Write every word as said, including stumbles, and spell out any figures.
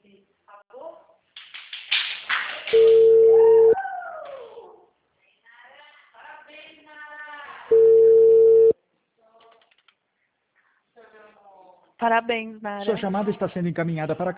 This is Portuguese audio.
Parabéns, Nara. Sua chamada está sendo encaminhada para